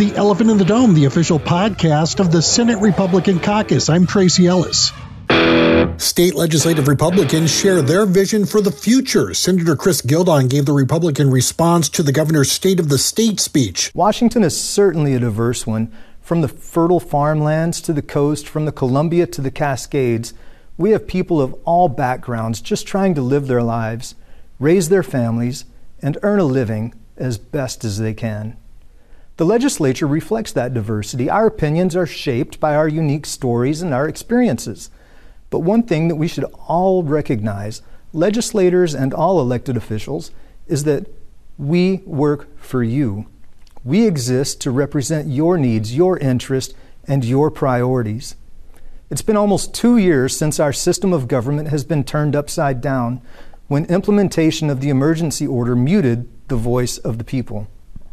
The Elephant in the Dome, the official podcast of the Senate Republican Caucus. I'm Tracy Ellis. State legislative Republicans share their vision for the future. Senator Chris Gildon gave the Republican response to the governor's State of the State speech. Washington is certainly a diverse one. From the fertile farmlands to the coast, from the Columbia to the Cascades, we have people of all backgrounds just trying to live their lives, raise their families, and earn a living as best as they can. The legislature reflects that diversity. Our opinions are shaped by our unique stories and our experiences. But one thing that we should all recognize, legislators and all elected officials, is that we work for you. We exist to represent your needs, your interests, and your priorities. It's been almost 2 years since our system of government has been turned upside down when implementation of the emergency order muted the voice of the people.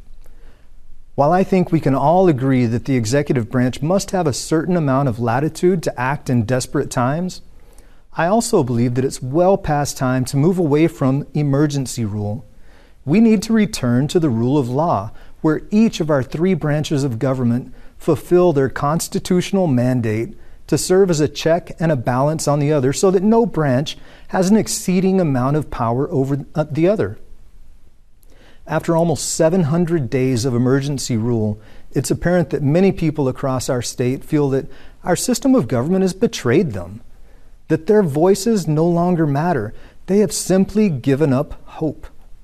While I think we can all agree that the executive branch must have a certain amount of latitude to act in desperate times, I also believe that it's well past time to move away from emergency rule. We need to return to the rule of law, where each of our 3 branches of government fulfill their constitutional mandate to serve as a check and a balance on the other so that no branch has an exceeding amount of power over the other. After almost 700 days of emergency rule, it's apparent that many people across our state feel that our system of government has betrayed them, that their voices no longer matter. They have simply given up hope.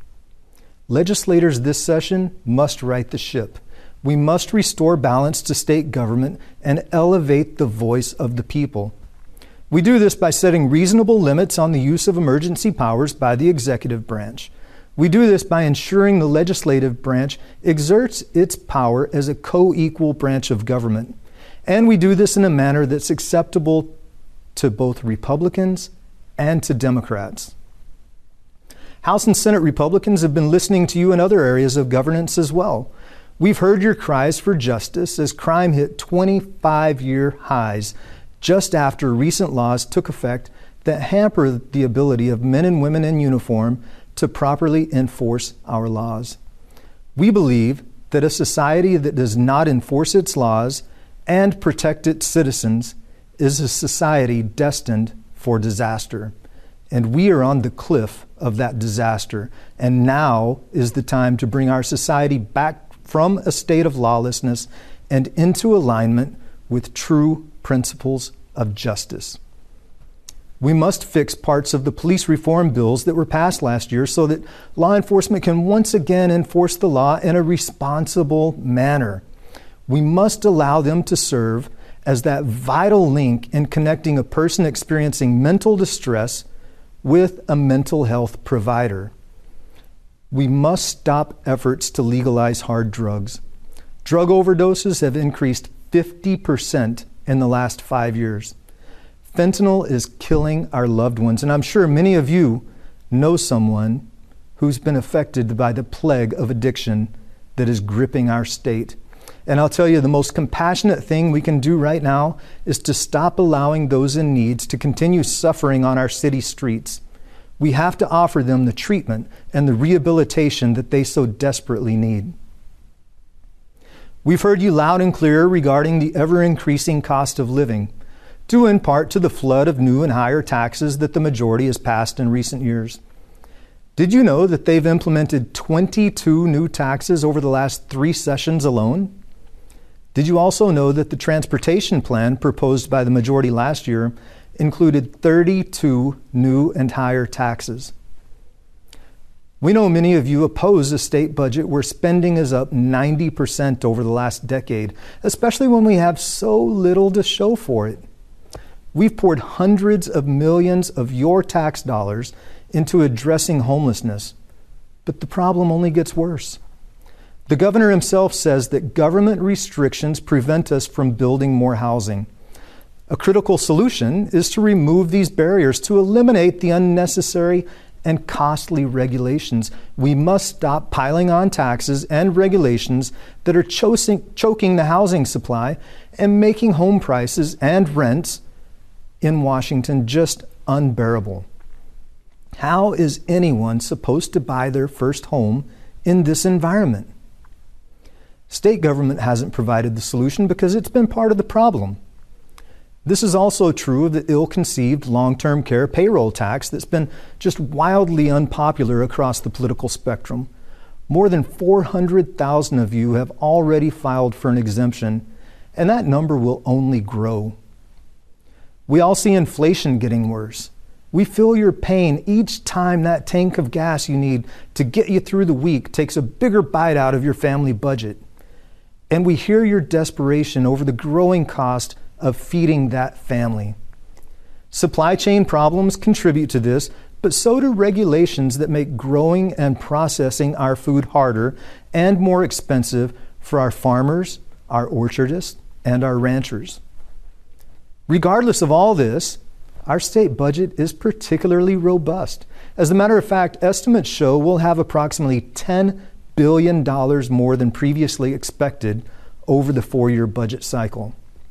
Legislators this session must right the ship. We must restore balance to state government and elevate the voice of the people. We do this by setting reasonable limits on the use of emergency powers by the executive branch. We do this by ensuring the legislative branch exerts its power as a co-equal branch of government. And we do this in a manner that's acceptable to both Republicans and to Democrats. House and Senate Republicans have been listening to you in other areas of governance as well. We've heard your cries for justice as crime hit 25-year highs just after recent laws took effect that hamper the ability of men and women in uniform to properly enforce our laws. We believe that a society that does not enforce its laws and protect its citizens is a society destined for disaster. And we are on the cliff of that disaster. And now is the time to bring our society back from a state of lawlessness and into alignment with true principles of justice. We must fix parts of the police reform bills that were passed last year so that law enforcement can once again enforce the law in a responsible manner. We must allow them to serve as that vital link in connecting a person experiencing mental distress with a mental health provider. We must stop efforts to legalize hard drugs. Drug overdoses have increased 50% in the last 5 years. Fentanyl is killing our loved ones, and I'm sure many of you know someone who's been affected by the plague of addiction that is gripping our state. And I'll tell you, the most compassionate thing we can do right now is to stop allowing those in need to continue suffering on our city streets. We have to offer them the treatment and the rehabilitation that they so desperately need. We've heard you loud and clear regarding the ever-increasing cost of living, due in part to the flood of new and higher taxes that the majority has passed in recent years. Did you know that they've implemented 22 new taxes over the last 3 sessions alone? Did you also know that the transportation plan proposed by the majority last year included 32 new and higher taxes? We know many of you oppose a state budget where spending is up 90% over the last decade, especially when we have so little to show for it. We've poured hundreds of millions of your tax dollars into addressing homelessness, but the problem only gets worse. The governor himself says that government restrictions prevent us from building more housing. A critical solution is to remove these barriers, to eliminate the unnecessary and costly regulations. We must stop piling on taxes and regulations that are choking the housing supply and making home prices and rents in Washington just unbearable. How is anyone supposed to buy their first home in this environment? State government hasn't provided the solution because it's been part of the problem. This is also true of the ill-conceived long-term care payroll tax that's been just wildly unpopular across the political spectrum. More than 400,000 of you have already filed for an exemption, and that number will only grow. We all see inflation getting worse. We feel your pain each time that tank of gas you need to get you through the week takes a bigger bite out of your family budget. And we hear your desperation over the growing cost of feeding that family. Supply chain problems contribute to this, but so do regulations that make growing and processing our food harder and more expensive for our farmers, our orchardists, and our ranchers. Regardless of all this, our state budget is particularly robust. As a matter of fact, estimates show we'll have approximately $10 billion more than previously expected over the 4-year budget cycle.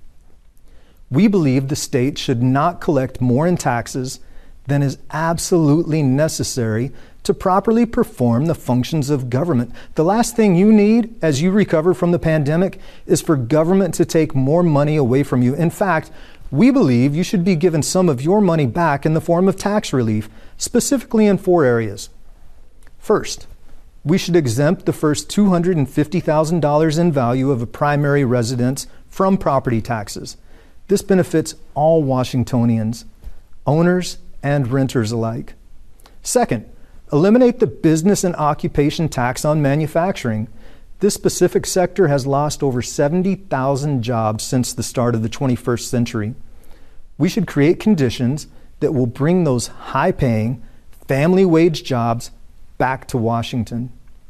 We believe the state should not collect more in taxes than is absolutely necessary to properly perform the functions of government. The last thing you need as you recover from the pandemic is for government to take more money away from you. In fact, we believe you should be given some of your money back in the form of tax relief, specifically in 4 areas. First, we should exempt the first $250,000 in value of a primary residence from property taxes. This benefits all Washingtonians, owners and renters alike. Second, eliminate the business and occupation tax on manufacturing. This specific sector has lost over 70,000 jobs since the start of the 21st century. We should create conditions that will bring those high-paying, family wage jobs back to Washington.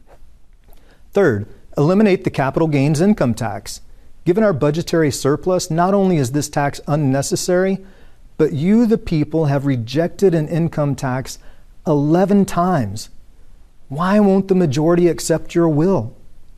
Third, eliminate the capital gains income tax. Given our budgetary surplus, not only is this tax unnecessary, but you, the people, have rejected an income tax 11 times. Why won't the majority accept your will?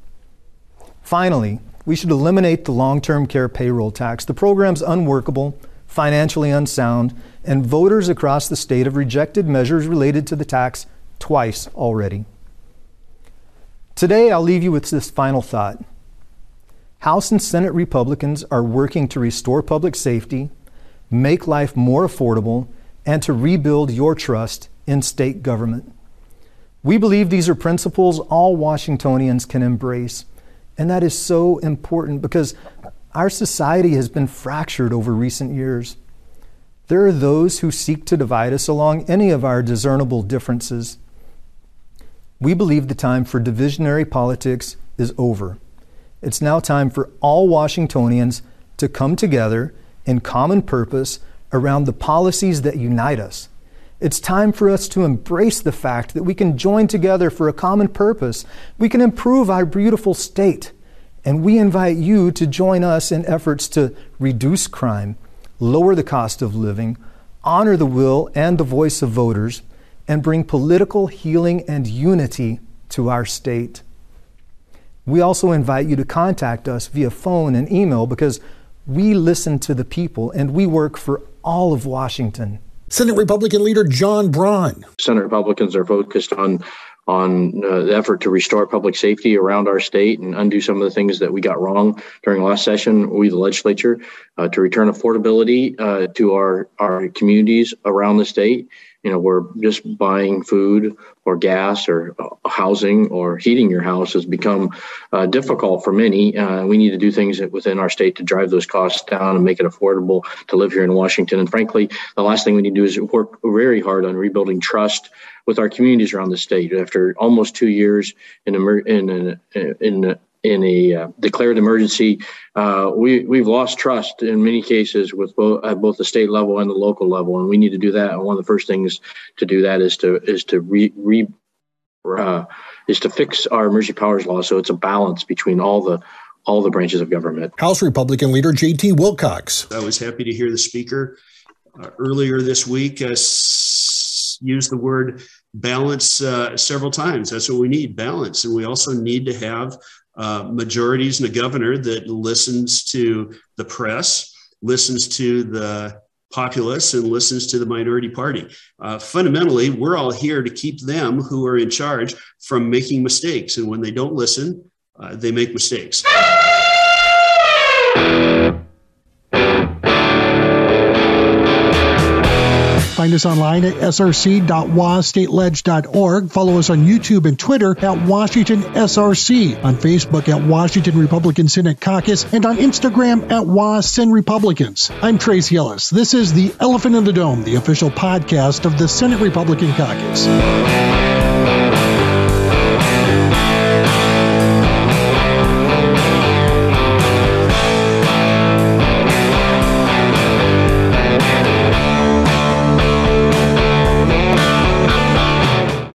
Finally, we should eliminate the long-term care payroll tax. The program's unworkable, financially unsound, and voters across the state have rejected measures related to the tax twice already. Today, I'll leave you with this final thought. House and Senate Republicans are working to restore public safety, make life more affordable, and to rebuild your trust in state government. We believe these are principles all Washingtonians can embrace, and that is so important because our society has been fractured over recent years. There are those who seek to divide us along any of our discernible differences. We believe the time for divisionary politics is over. It's now time for all Washingtonians to come together in common purpose around the policies that unite us. It's time for us to embrace the fact that we can join together for a common purpose. We can improve our beautiful state. And we invite you to join us in efforts to reduce crime, lower the cost of living, honor the will and the voice of voters, and bring political healing and unity to our state. We also invite you to contact us via phone and email because we listen to the people and we work for all of Washington. Senate Republican leader John Braun. Senate Republicans are focused on the effort to restore public safety around our state and undo some of the things that we got wrong during last session, we, the legislature, to return affordability to our communities around the state. You know, where just buying food or gas or housing or heating your house has become difficult for many. We need to do things within our state to drive those costs down and make it affordable to live here in Washington. And frankly, the last thing we need to do is work very hard on rebuilding trust with our communities around the state. After almost 2 years in a declared emergency, we've lost trust in many cases with at both the state level and the local level, and we need to do that. And one of the first things to do that is to fix our emergency powers law so it's a balance between all the branches of government. House Republican leader J.T. Wilcox. I was happy to hear the speaker earlier this week use the word balance several times. That's what we need, balance. And we also need to have majorities and a governor that listens to the press, listens to the populace, and listens to the minority party. Fundamentally, we're all here to keep them who are in charge from making mistakes. And when they don't listen, they make mistakes. Find us online at src.wastateledge.org. Follow us on YouTube and Twitter at Washington SRC, on Facebook at Washington Republican Senate Caucus, and on Instagram at WasSen Republicans. I'm Tracy Ellis. This is the Elephant in the Dome, the official podcast of the Senate Republican Caucus.